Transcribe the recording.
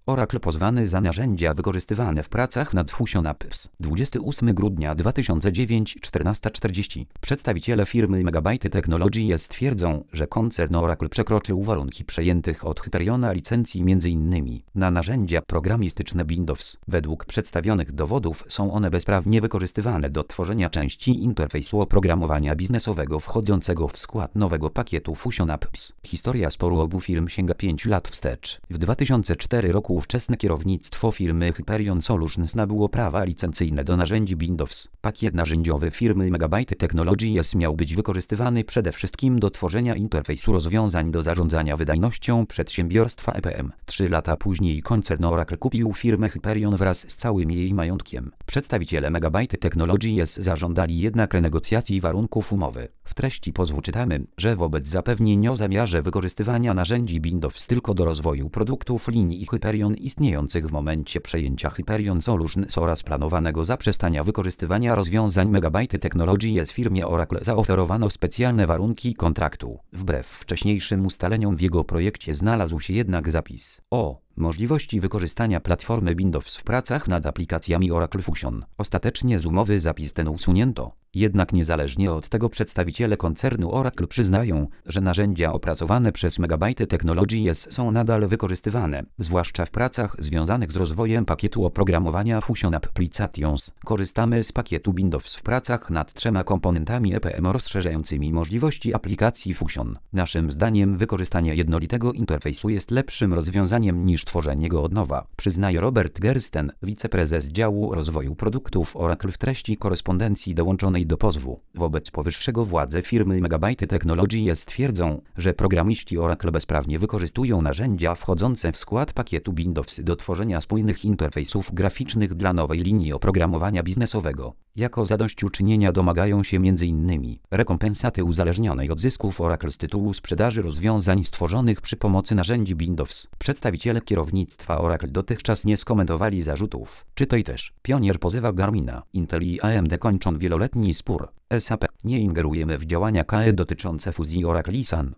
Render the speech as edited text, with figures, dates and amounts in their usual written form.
Oracle pozwany za narzędzia wykorzystywane w pracach nad Fusion Apps. 28 grudnia 2009, 14:40. Przedstawiciele firmy Megabyte Technologies twierdzą, że koncern Oracle przekroczył warunki przejętych od Hyperiona licencji m.in. na narzędzia programistyczne Windows. Według przedstawionych dowodów są one bezprawnie wykorzystywane do tworzenia części interfejsu oprogramowania biznesowego wchodzącego w skład nowego pakietu Fusion Apps. Historia sporu obu firm sięga 5 lat wstecz. W 2004 roku ówczesne kierownictwo firmy Hyperion Solutions nabyło prawa licencyjne do narzędzi Windows. Pakiet narzędziowy firmy Megabyte Technologies miał być wykorzystywany przede wszystkim do tworzenia interfejsu rozwiązań do zarządzania wydajnością przedsiębiorstwa EPM. 3 lata później koncern Oracle kupił firmę Hyperion wraz z całym jej majątkiem. Przedstawiciele Megabyte Technologies zażądali jednak renegocjacji warunków umowy. W treści pozwu czytamy, że wobec zapewnień o zamiarze wykorzystywania narzędzi Windows tylko do rozwoju produktów linii Hyperion istniejących w momencie przejęcia Hyperion Solutions oraz planowanego zaprzestania wykorzystywania rozwiązań Megabyte Technologies firmie Oracle zaoferowano specjalne warunki kontraktu. Wbrew wcześniejszym ustaleniom w jego projekcie znalazł się jednak zapis o możliwości wykorzystania platformy Windows w pracach nad aplikacjami Oracle Fusion. Ostatecznie z umowy zapis ten usunięto. Jednak niezależnie od tego przedstawiciele koncernu Oracle przyznają, że narzędzia opracowane przez Megabyte Technologies są nadal wykorzystywane, zwłaszcza w pracach związanych z rozwojem pakietu oprogramowania Fusion Applications. Korzystamy z pakietu Windows w pracach nad 3 komponentami EPM rozszerzającymi możliwości aplikacji Fusion. Naszym zdaniem wykorzystanie jednolitego interfejsu jest lepszym rozwiązaniem niż tworzenie go od nowa, przyznaje Robert Gersten, wiceprezes działu rozwoju produktów Oracle w treści korespondencji dołączonej do pozwu. Wobec powyższego władze firmy Megabyte Technologies twierdzą, że programiści Oracle bezprawnie wykorzystują narzędzia wchodzące w skład pakietu Windows do tworzenia spójnych interfejsów graficznych dla nowej linii oprogramowania biznesowego. Jako zadośćuczynienia domagają się m.in. rekompensaty uzależnionej od zysków Oracle z tytułu sprzedaży rozwiązań stworzonych przy pomocy narzędzi Windows. Przedstawiciele kierownictwa Oracle dotychczas nie skomentowali zarzutów. Czytaj też. Pionier pozywa Garmina. Intel i AMD kończą wieloletni spór. SAP. Nie ingerujemy w działania KE dotyczące fuzji Oracle i Sun.